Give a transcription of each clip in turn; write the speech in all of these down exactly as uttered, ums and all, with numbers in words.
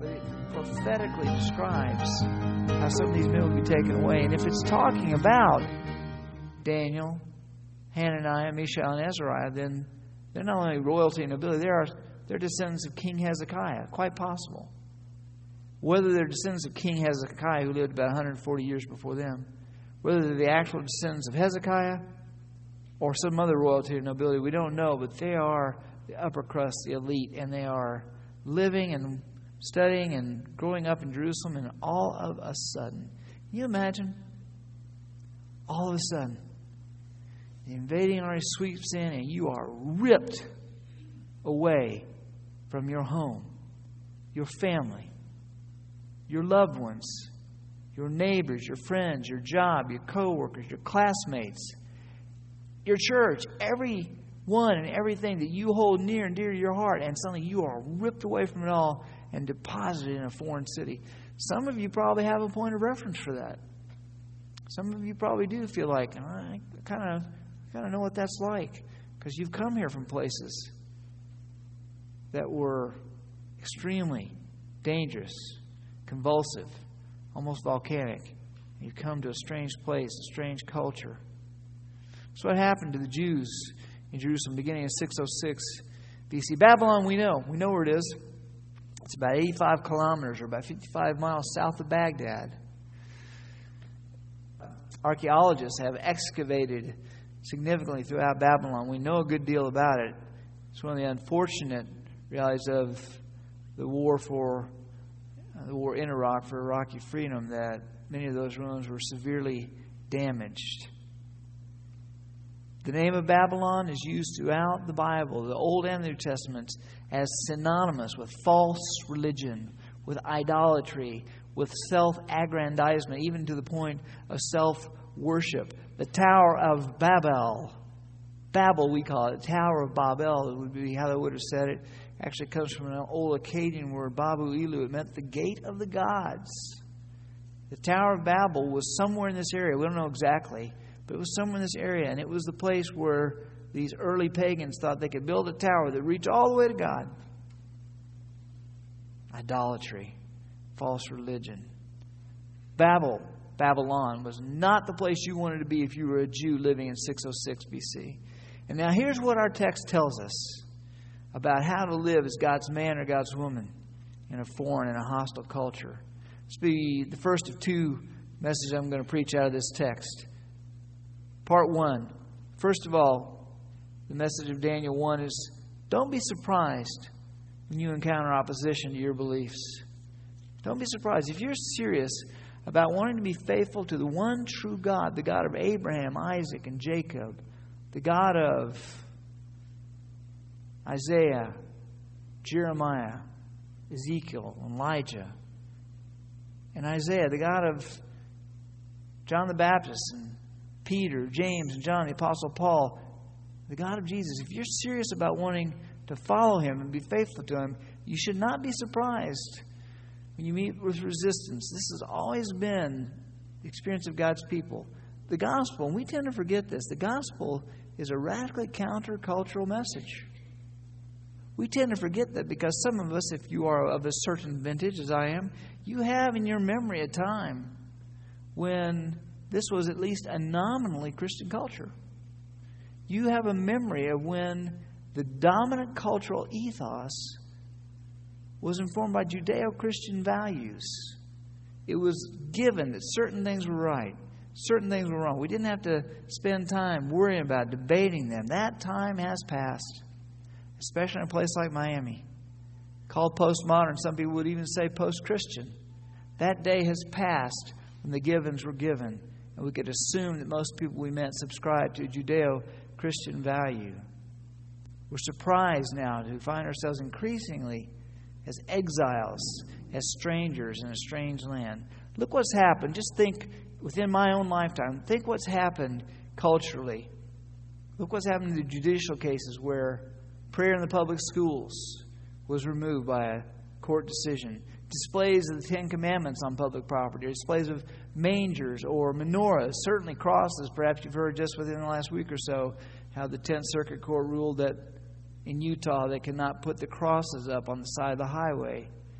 but it prophetically describes how some of these men will be taken away. And if it's talking about Daniel, Hananiah, Mishael, and Azariah, then they're not only royalty and nobility, they are they're descendants of King Hezekiah. Quite possible. Whether they're descendants of King Hezekiah, who lived about one hundred forty years before them, whether they're the actual descendants of Hezekiah or some other royalty or nobility, we don't know. But they are the upper crust, the elite, and they are living and studying and growing up in Jerusalem, and all of a sudden, can you imagine? All of a sudden, the invading army sweeps in and you are ripped away from your home, your family, your loved ones, your neighbors, your friends, your job, your co-workers, your classmates, your church, everyone and everything that you hold near and dear to your heart, and suddenly you are ripped away from it all and deposited in a foreign city. Some of you probably have a point of reference for that. Some of you probably do feel like, I kind of kind of know what that's like, because you've come here from places that were extremely dangerous, convulsive, almost volcanic. You come to a strange place, a strange culture. That's what happened to the Jews in Jerusalem beginning in six oh six B C. Babylon, we know. We know where it is. It's about eighty-five kilometers or about fifty-five miles south of Baghdad. Archaeologists have excavated significantly throughout Babylon. We know a good deal about it. It's one of the unfortunate realities of the war for uh, the war in Iraq for Iraqi freedom, that many of those ruins were severely damaged. The name of Babylon is used throughout the Bible, the Old and the New Testaments, as synonymous with false religion, with idolatry, with self-aggrandizement, even to the point of self-worship. The Tower of Babel, Babel we call it, the Tower of Babel would be how they would have said it. Actually comes from an old Akkadian word, Babu Ilu. It meant the gate of the gods. The Tower of Babel was somewhere in this area. We don't know exactly, but it was somewhere in this area. And it was the place where these early pagans thought they could build a tower that reached all the way to God. Idolatry. False religion. Babel, Babylon, was not the place you wanted to be if you were a Jew living in six oh six B C. And now here's what our text tells us about how to live as God's man or God's woman in a foreign and a hostile culture. This will be the first of two messages I'm going to preach out of this text. Part one. First of all, the message of Daniel one is, don't be surprised when you encounter opposition to your beliefs. Don't be surprised. If you're serious about wanting to be faithful to the one true God, the God of Abraham, Isaac, and Jacob, the God of Isaiah, Jeremiah, Ezekiel, Elijah, and Isaiah, the God of John the Baptist, and Peter, James, and John, the Apostle Paul, the God of Jesus, if you're serious about wanting to follow Him and be faithful to Him, you should not be surprised when you meet with resistance. This has always been the experience of God's people. The gospel, and we tend to forget this, the gospel is a radically countercultural message. We tend to forget that because some of us, if you are of a certain vintage, as I am, you have in your memory a time when this was at least a nominally Christian culture. You have a memory of when the dominant cultural ethos was informed by Judeo-Christian values. It was given that certain things were right, certain things were wrong. We didn't have to spend time worrying about debating them. That time has passed, especially in a place like Miami. Called postmodern, some people would even say post-Christian. That day has passed when the givens were given, and we could assume that most people we met subscribed to a Judeo-Christian value. We're surprised now to find ourselves increasingly as exiles, as strangers in a strange land. Look what's happened. Just think within my own lifetime. Think what's happened culturally. Look what's happened in the judicial cases where prayer in the public schools was removed by a court decision. Displays of the Ten Commandments on public property, displays of mangers or menorahs, certainly crosses. Perhaps you've heard just within the last week or so how the Tenth Circuit Court ruled that in Utah they cannot put the crosses up on the side of the highway.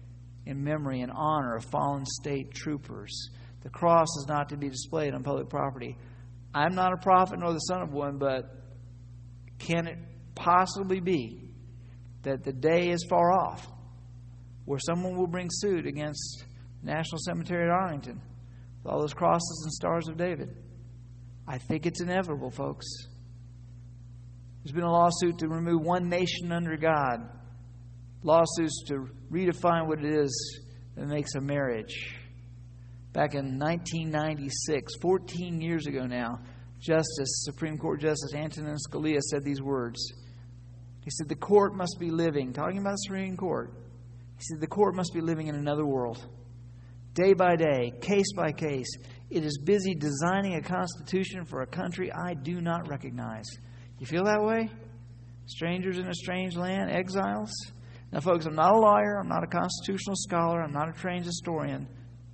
in memory and honor of fallen state troopers. The cross is not to be displayed on public property. I'm not a prophet nor the son of one, but can it possibly be that the day is far off where someone will bring suit against National Cemetery at Arlington with all those crosses and stars of David? I think it's inevitable, folks. There's been a lawsuit to remove one nation under God. Lawsuits to redefine what it is that makes a marriage. Back in nineteen ninety-six, fourteen years ago now, Justice, Supreme Court Justice Antonin Scalia said these words. He said, the court must be living, talking about the Supreme Court. He said, the court must be living in another world. Day by day, case by case, it is busy designing a constitution for a country I do not recognize. You feel that way? Strangers in a strange land, exiles? Now, folks, I'm not a lawyer. I'm not a constitutional scholar. I'm not a trained historian.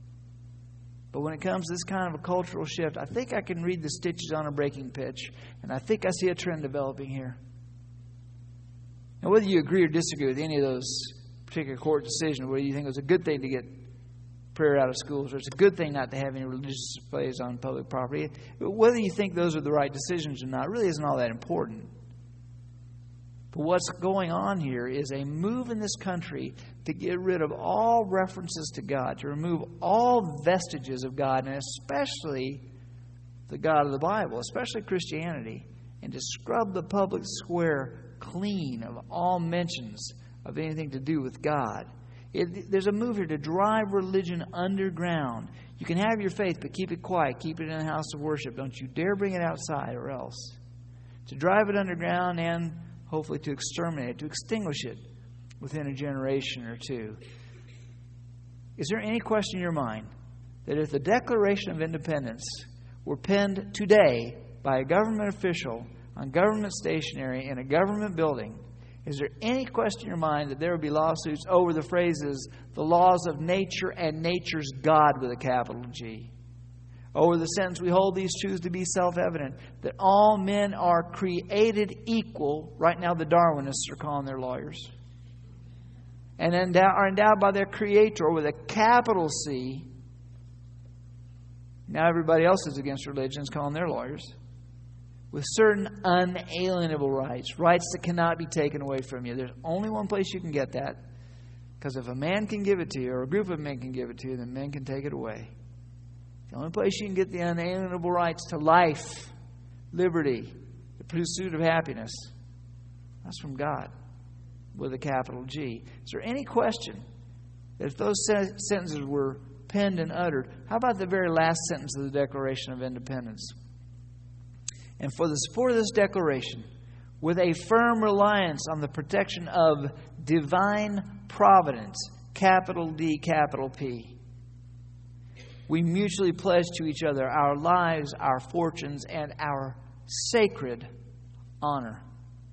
But when it comes to this kind of a cultural shift, I think I can read the stitches on a breaking pitch. And I think I see a trend developing here. Now, whether you agree or disagree with any of those particular court decisions, whether you think it was a good thing to get prayer out of schools, or it's a good thing not to have any religious displays on public property, whether you think those are the right decisions or not really isn't all that important. But what's going on here is a move in this country to get rid of all references to God, to remove all vestiges of God, and especially the God of the Bible, especially Christianity, and to scrub the public square clean of all mentions of anything to do with God. It, there's a move here to drive religion underground. You can have your faith, but keep it quiet. Keep it in a house of worship. Don't you dare bring it outside or else. To drive it underground and hopefully to exterminate it, to extinguish it within a generation or two. Is there any question in your mind that if the Declaration of Independence were penned today by a government official on government stationery in a government building, is there any question in your mind that there would be lawsuits over the phrases, the laws of nature and nature's God with a capital G? Over the sentence, we hold these truths to be self-evident, that all men are created equal. Right now the Darwinists are calling their lawyers. And endow- are endowed by their Creator with a capital C. Now everybody else is against religion is calling their lawyers. With certain unalienable rights, rights that cannot be taken away from you. There's only one place you can get that. Because if a man can give it to you, or a group of men can give it to you, then men can take it away. The only place you can get the unalienable rights to life, liberty, the pursuit of happiness, that's from God with a capital G. Is there any question that if those sentences were penned and uttered, how about the very last sentence of the Declaration of Independence? And for the support of this declaration, with a firm reliance on the protection of divine providence, capital D, capital P, we mutually pledge to each other our lives, our fortunes, and our sacred honor.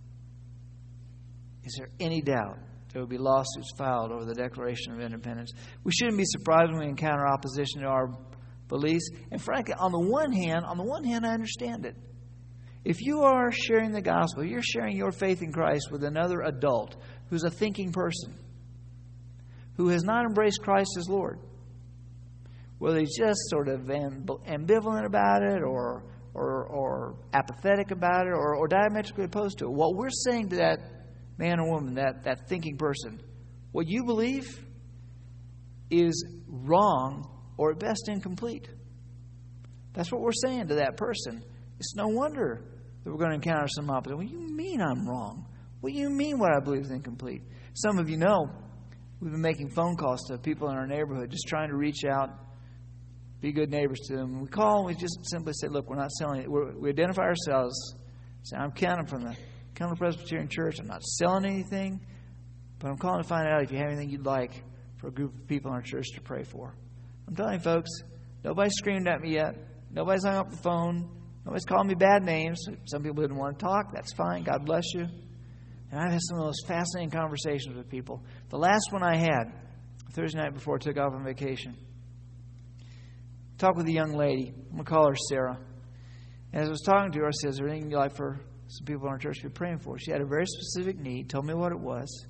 Is there any doubt there will be lawsuits filed over the Declaration of Independence? We shouldn't be surprised when we encounter opposition to our beliefs. And frankly, on the one hand, on the one hand, I understand it. If you are sharing the gospel, you're sharing your faith in Christ with another adult who's a thinking person, who has not embraced Christ as Lord, whether he's just sort of ambivalent about it or or, or apathetic about it or, or diametrically opposed to it. What we're saying to that man or woman, that, that thinking person, what you believe is wrong or at best incomplete. That's what we're saying to that person. It's no wonder that we're going to encounter some opposition. What do you mean I'm wrong? What do you mean what I believe is incomplete? Some of you know we've been making phone calls to people in our neighborhood, just trying to reach out, be good neighbors to them. We call and we just simply say, look, we're not selling it. We're, we identify ourselves. Say, I'm Ken. I'm from the Kendall Presbyterian Church. I'm not selling anything, but I'm calling to find out if you have anything you'd like for a group of people in our church to pray for. I'm telling you, folks, nobody's screamed at me yet. Nobody's hung up the phone. Nobody's called me bad names. Some people didn't want to talk. That's fine. God bless you. And I've had some of those fascinating conversations with people. The last one I had, Thursday night before I took off on vacation, talked with a young lady. I'm going to call her Sarah. And as I was talking to her, I said, is there anything you'd like for some people in our church to be praying for? She had a very specific need, told me what it was.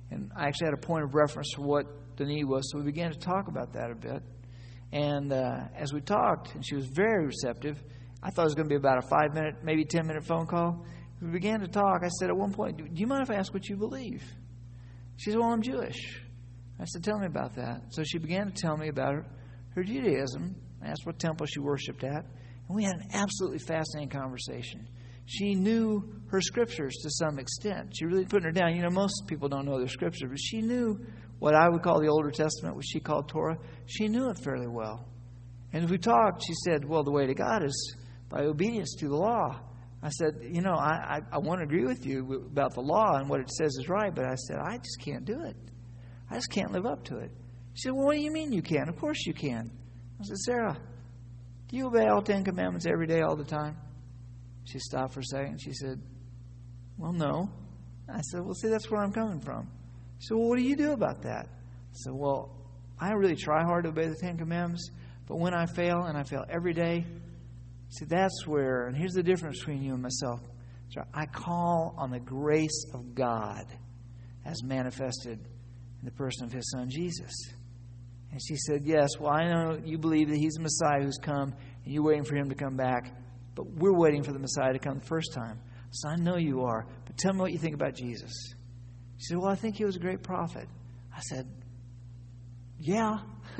And I actually had a point of reference for what the need was, so we began to talk about that a bit. And uh, as we talked, and she was very receptive, I thought it was going to be about a five-minute, maybe ten-minute phone call. We began to talk. I said at one point, do you mind if I ask what you believe? She said, well, I'm Jewish. I said, tell me about that. So she began to tell me about her, her Judaism. I asked what temple she worshipped at. And we had an absolutely fascinating conversation. She knew her scriptures to some extent. She really put her down. You know, most people don't know their scripture, but she knew what I would call the Older Testament, which she called Torah. She knew it fairly well. And as we talked, she said, well, the way to God is by obedience to the law. I said, you know, I, I, I want to agree with you about the law and what it says is right, but I said, I just can't do it. I just can't live up to it. She said, well, what do you mean you can? Of course you can. I said, Sarah, do you obey all Ten Commandments every day, all the time? She stopped for a second. She said, well, no. I said, well, see, that's where I'm coming from. She said, well, what do you do about that? I said, well, I really try hard to obey the Ten Commandments, but when I fail, and I fail every day, see, that's where, and here's the difference between you and myself. So I call on the grace of God as manifested in the person of His Son, Jesus. And she said, yes, well, I know you believe that He's the Messiah who's come, and you're waiting for Him to come back, but we're waiting for the Messiah to come the first time. So I know you are, but tell me what you think about Jesus. She said, well, I think He was a great prophet. I said, yeah.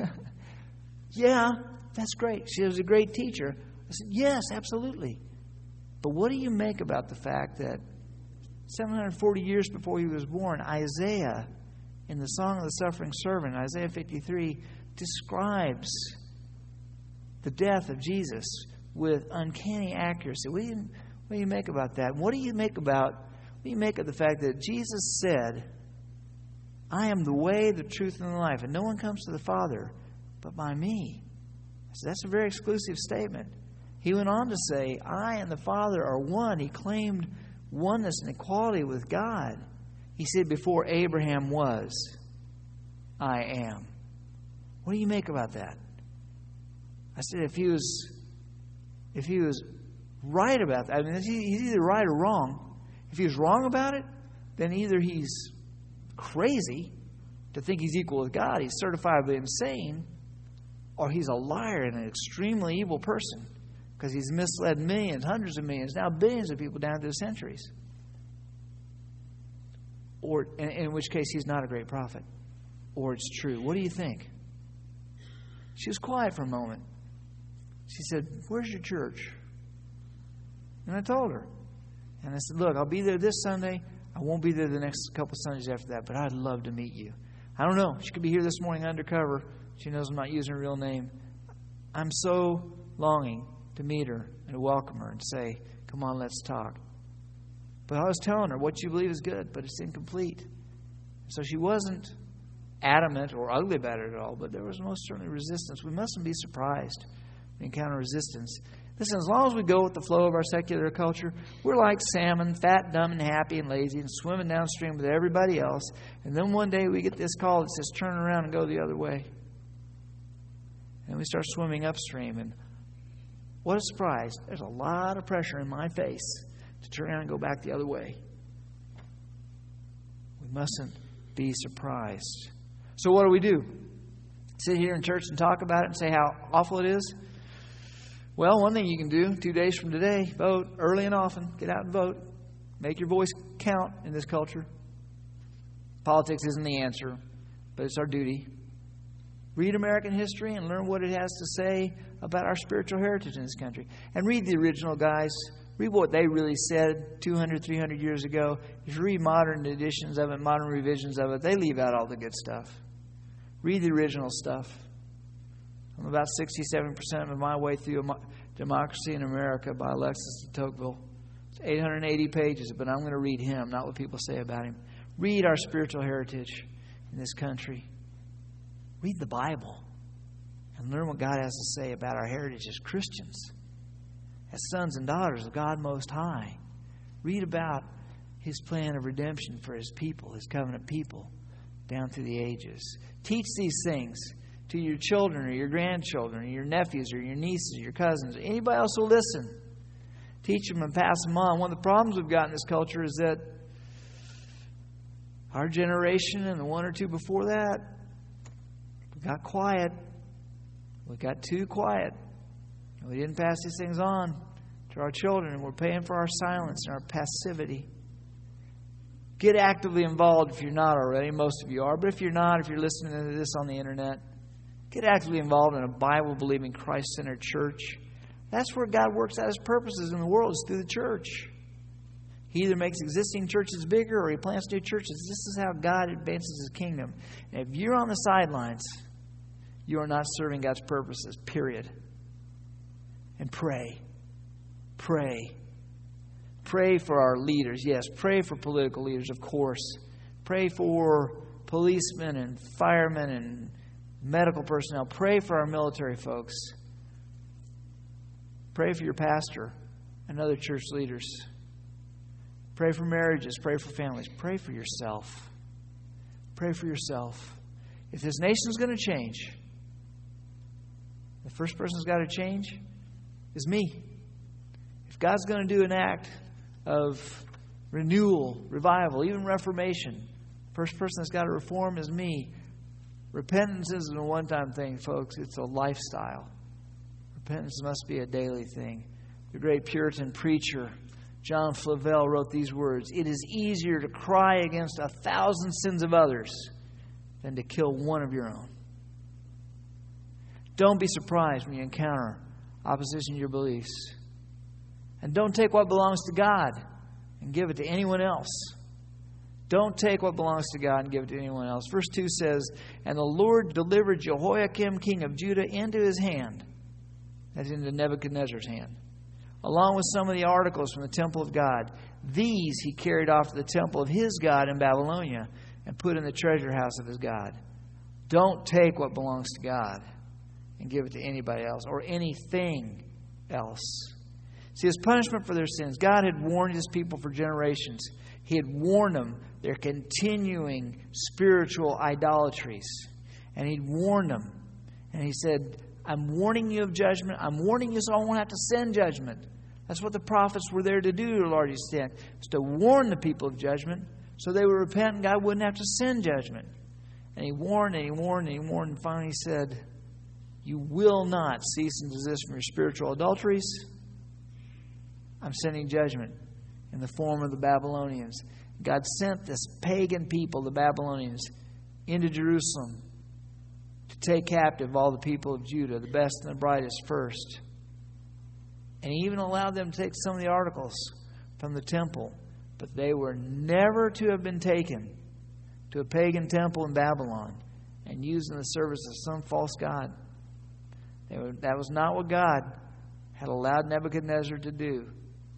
yeah, that's great. She was a great teacher. I said, yes, absolutely. But what do you make about the fact that seven hundred forty years before He was born, Isaiah, in the Song of the Suffering Servant, Isaiah fifty-three, describes the death of Jesus with uncanny accuracy? What do you, what do you make about that? What do you make about, what do you make of the fact that Jesus said, I am the way, the truth, and the life, and no one comes to the Father but by me? So that's a very exclusive statement. He went on to say, I and the Father are one. He claimed oneness and equality with God. He said, before Abraham was, I am. What do you make about that? I said, if he was, if he was right about that, I mean, he's either right or wrong. If he was wrong about it, then either he's crazy to think he's equal with God, he's certifiably insane, or he's a liar and an extremely evil person, because he's misled millions, hundreds of millions, now billions of people down through the centuries. Or, in, in which case, he's not a great prophet. Or it's true. What do you think? She was quiet for a moment. She said, where's your church? And I told her. And I said, look, I'll be there this Sunday. I won't be there the next couple Sundays after that, but I'd love to meet you. I don't know. She could be here this morning undercover. She knows I'm not using her real name. I'm so longing to meet her and to welcome her and say, come on, let's talk. But I was telling her, what you believe is good, but it's incomplete. So she wasn't adamant or ugly about it at all, but there was most certainly resistance. We mustn't be surprised when we encounter resistance. Listen, as long as we go with the flow of our secular culture, we're like salmon, fat, dumb, and happy and lazy, and swimming downstream with everybody else. And then one day we get this call that says, turn around and go the other way. And we start swimming upstream. And what a surprise. There's a lot of pressure in my face to turn around and go back the other way. We mustn't be surprised. So what do we do? Sit here in church and talk about it and say how awful it is? Well, one thing you can do, two days from today, vote early and often. Get out and vote. Make your voice count in this culture. Politics isn't the answer, but it's our duty. Read American history and learn what it has to say about our spiritual heritage in this country. And read the original guys. Read what they really said two hundred, three hundred years ago. If you read modern editions of it, modern revisions of it, they leave out all the good stuff. Read the original stuff. I'm about sixty-seven percent of my way through Democracy in America by Alexis de Tocqueville. It's eight hundred eighty pages, but I'm going to read him, not what people say about him. Read our spiritual heritage in this country. Read the Bible and learn what God has to say about our heritage as Christians, as sons and daughters of God Most High. Read about His plan of redemption for His people, His covenant people, down through the ages. Teach these things to your children or your grandchildren or your nephews or your nieces or your cousins or anybody else who will listen. Teach them and pass them on. One of the problems we've got in this culture is that Our generation and the one or two before that, we got quiet. We got too quiet. And we didn't pass these things on to our children. And we're paying for our silence and our passivity. Get actively involved if you're not already. Most of you are. But if you're not, if you're listening to this on the internet, get actively involved in a Bible-believing, Christ-centered church. That's where God works out His purposes in the world, is through the church. He either makes existing churches bigger or He plants new churches. This is how God advances His kingdom. And if you're on the sidelines, you are not serving God's purposes, period. And pray. Pray. Pray for our leaders. Yes, pray for political leaders, of course. Pray for policemen and firemen and medical personnel. Pray for our military folks. Pray for your pastor and other church leaders. Pray for marriages. Pray for families. Pray for yourself. Pray for yourself. If this nation's going to change, the first person who's got to change is me. If God's going to do an act of renewal, revival, even reformation, the first person that's got to reform is me. Repentance isn't a one-time thing, folks. It's a lifestyle. Repentance must be a daily thing. The great Puritan preacher, John Flavel, wrote these words: "It is easier to cry against a thousand sins of others than to kill one of your own." Don't be surprised when you encounter opposition to your beliefs. And don't take what belongs to God and give it to anyone else. Don't take what belongs to God and give it to anyone else. Verse two says, "And the Lord delivered Jehoiakim, king of Judah, into his hand," that's into Nebuchadnezzar's hand, "along with some of the articles from the temple of God. These he carried off to the temple of his God in Babylonia and put in the treasure house of his God." Don't take what belongs to God and give it to anybody else or anything else. See, as punishment for their sins, God had warned His people for generations. He had warned them their continuing spiritual idolatries. And He'd warned them. And He said, "I'm warning you of judgment. I'm warning you so I won't have to send judgment." That's what the prophets were there to do to a large extent, was to warn the people of judgment so they would repent and God wouldn't have to send judgment. And He warned and He warned and He warned, and finally He said, "You will not cease and desist from your spiritual adulteries. I'm sending judgment in the form of the Babylonians." God sent this pagan people, the Babylonians, into Jerusalem to take captive all the people of Judah, the best and the brightest first. And He even allowed them to take some of the articles from the temple. But they were never to have been taken to a pagan temple in Babylon and used in the service of some false god. They were, that was not what God had allowed Nebuchadnezzar to do.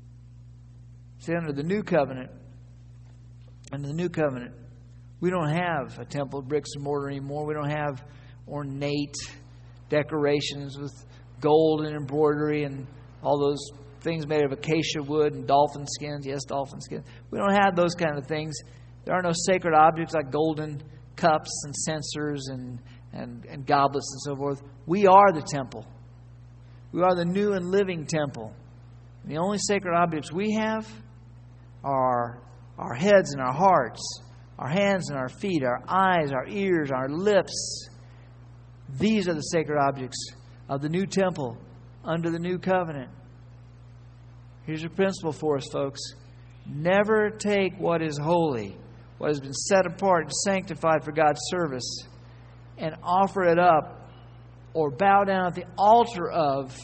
See, under the new covenant, under the new covenant, we don't have a temple of bricks and mortar anymore. We don't have ornate decorations with gold and embroidery and all those things made of acacia wood and dolphin skins. Yes, dolphin skins. We don't have those kind of things. There are no sacred objects like golden cups and censers and, and, and goblets and so forth. We are the temple. We are the new and living temple. And the only sacred objects we have are our heads and our hearts, our hands and our feet, our eyes, our ears, our lips. These are the sacred objects of the new temple under the new covenant. Here's a principle for us, folks. Never take what is holy, what has been set apart and sanctified for God's service, and offer it up or bow down at the altar of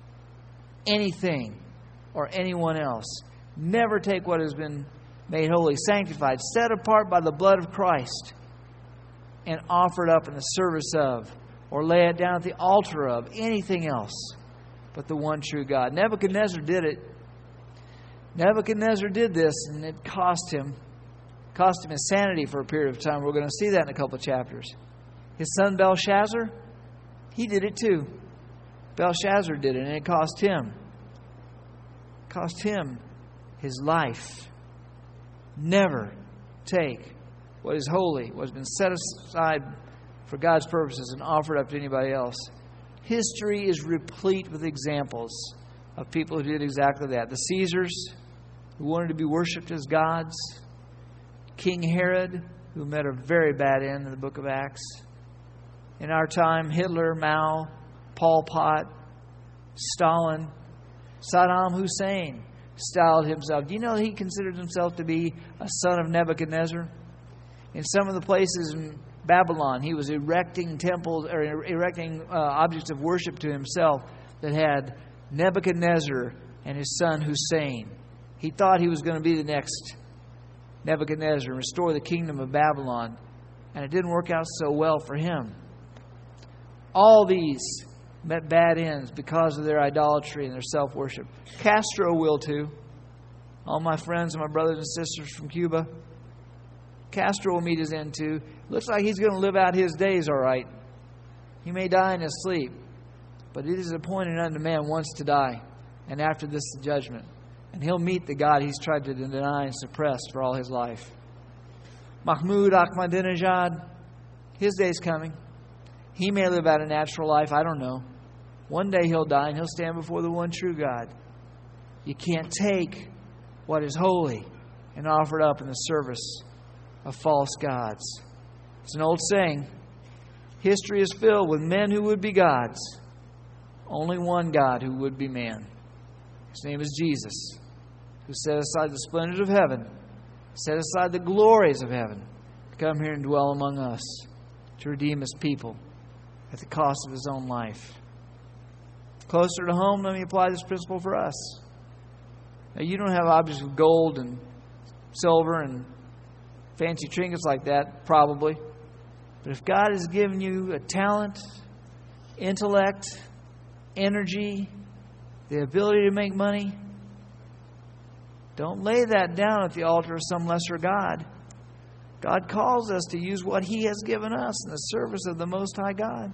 anything or anyone else. Never take what has been made holy, sanctified, set apart by the blood of Christ, and offer it up in the service of, or lay it down at the altar of, anything else but the one true God. Nebuchadnezzar did it. Nebuchadnezzar did this, and it cost him, cost him his sanity for a period of time. We're going to see that in a couple of chapters. His son Belshazzar, he did it too. Belshazzar did it, and it cost him. It cost him his life. Never take what is holy, what has been set aside for God's purposes, and offer it up to anybody else. History is replete with examples of people who did exactly that. The Caesars, who wanted to be worshipped as gods. King Herod, who met a very bad end in the book of Acts. In our time, Hitler, Mao, Pol Pot, Stalin, Saddam Hussein styled himself. Do you know he considered himself to be a son of Nebuchadnezzar? In some of the places in Babylon, he was erecting temples or erecting uh, objects of worship to himself that had Nebuchadnezzar and his son Hussein. He thought he was going to be the next Nebuchadnezzar and restore the kingdom of Babylon. And it didn't work out so well for him. All these met bad ends because of their idolatry and their self-worship. Castro will too. All my friends and my brothers and sisters from Cuba. Castro will meet his end too. Looks like he's going to live out his days all right. He may die in his sleep. But it is appointed unto man once to die. And after this, the judgment. And he'll meet the God he's tried to deny and suppress for all his life. Mahmoud Ahmadinejad, his day's coming. He may live out a natural life, I don't know. One day he'll die and he'll stand before the one true God. You can't take what is holy and offer it up in the service of false gods. It's an old saying. History is filled with men who would be gods. Only one God who would be man. His name is Jesus, who set aside the splendors of heaven, set aside the glories of heaven, to come here and dwell among us, to redeem His people at the cost of His own life. Closer to home, let me apply this principle for us. Now, you don't have objects of gold and silver and fancy trinkets like that, probably. But if God has given you a talent, intellect, energy, the ability to make money, don't lay that down at the altar of some lesser God. God calls us to use what He has given us in the service of the Most High God.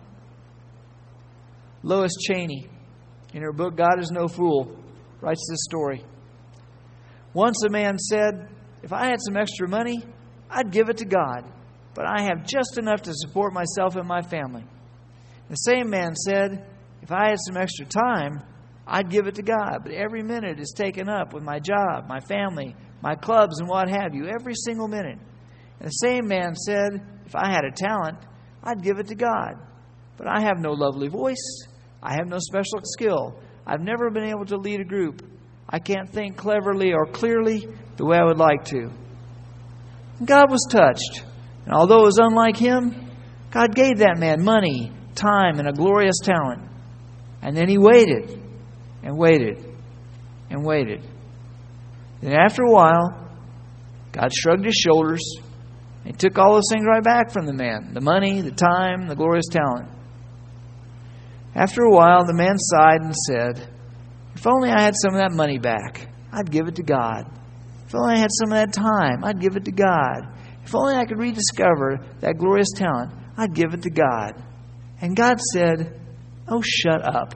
Lois Cheney, in her book, God is No Fool, writes this story. Once a man said, if I had some extra money, I'd give it to God, but I have just enough to support myself and my family. The same man said, if I had some extra time, I'd give it to God, but every minute is taken up with my job, my family, my clubs, and what have you, every single minute. And the same man said, if I had a talent, I'd give it to God, but I have no lovely voice. I have no special skill. I've never been able to lead a group. I can't think cleverly or clearly the way I would like to. And God was touched. And although it was unlike him, God gave that man money, time, and a glorious talent. And then he waited and waited and waited. Then after a while, God shrugged His shoulders and took all those things right back from the man. The money, the time, the glorious talent. After a while, the man sighed and said, if only I had some of that money back, I'd give it to God. If only I had some of that time, I'd give it to God. If only I could rediscover that glorious talent, I'd give it to God. And God said, oh, shut up.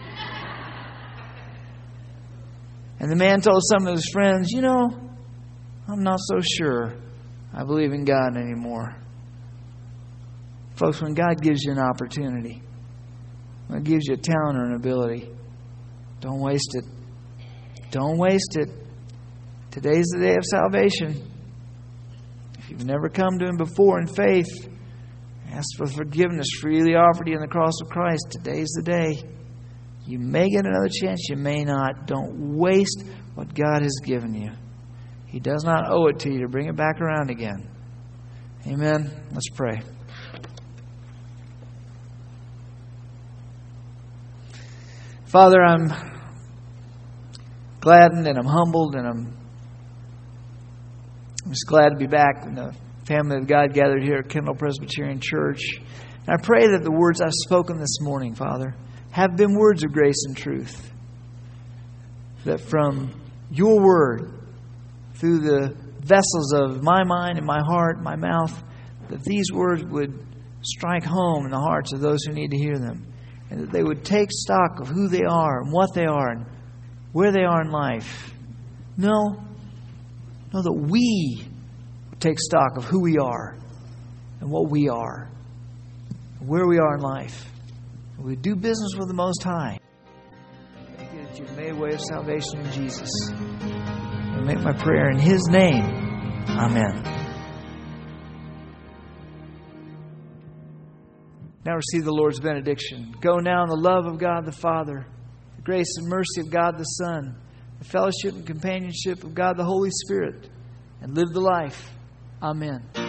And the man told some of his friends, you know, I'm not so sure I believe in God anymore. Folks, when God gives you an opportunity, when He gives you a talent or an ability, don't waste it. Don't waste it. Today's the day of salvation. If you've never come to Him before in faith, ask for forgiveness freely offered to you on the cross of Christ. Today's the day. You may get another chance, you may not. Don't waste what God has given you. He does not owe it to you to bring it back around again. Amen. Let's pray. Father, I'm gladdened and I'm humbled and I'm, I'm just glad to be back in the family of God gathered here at Kendall Presbyterian Church. And I pray that the words I've spoken this morning, Father, have been words of grace and truth. That from Your Word, through the vessels of my mind and my heart, my mouth, that these words would strike home in the hearts of those who need to hear them. And that they would take stock of who they are and what they are and where they are in life. No, no, that we would take stock of who we are and what we are and where we are in life. And we do business with the Most High. Thank you that You've made a way of salvation in Jesus. I make my prayer in His name. Amen. Now receive the Lord's benediction. Go now in the love of God the Father, the grace and mercy of God the Son, the fellowship and companionship of God the Holy Spirit, and live the life. Amen.